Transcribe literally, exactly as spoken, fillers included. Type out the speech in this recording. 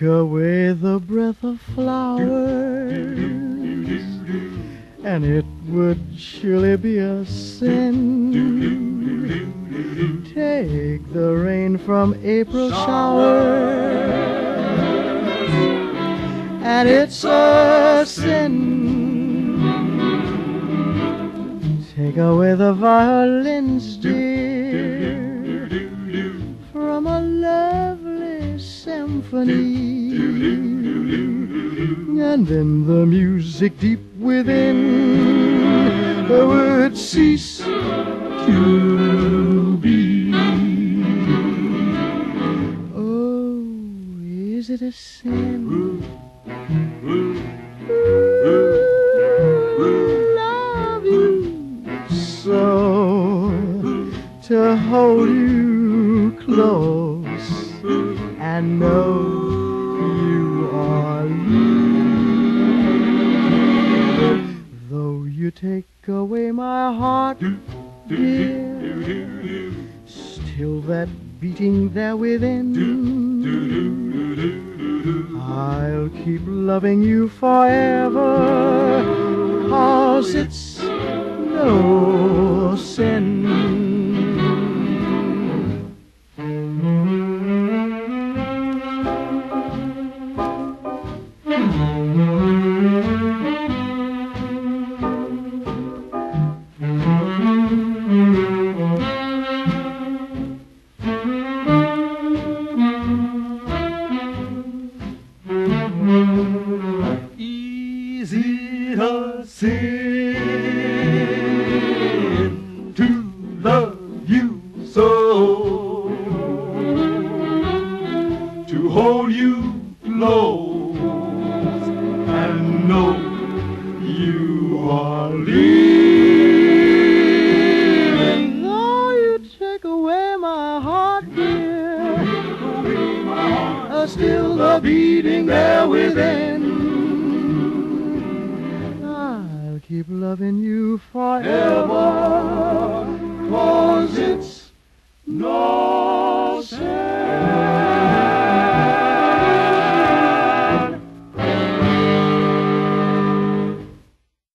away the breath of flowers, and it would surely be a sin. Take the rain from April showers, and it's a sin. Take away the violins, dear, from a lovely symphony, and then the music deep within would cease to be. Oh, is it a sin? Love you so, to hold you close and know you are near. Though you take away my heart, dear, still that beating there within, I'll keep loving you forever, 'cause it's no sin. Is it a sin to love you so, to hold you close and know you are leaving? Though you take away my heart, dear, uh, still the beating there within, I'll keep loving you forever,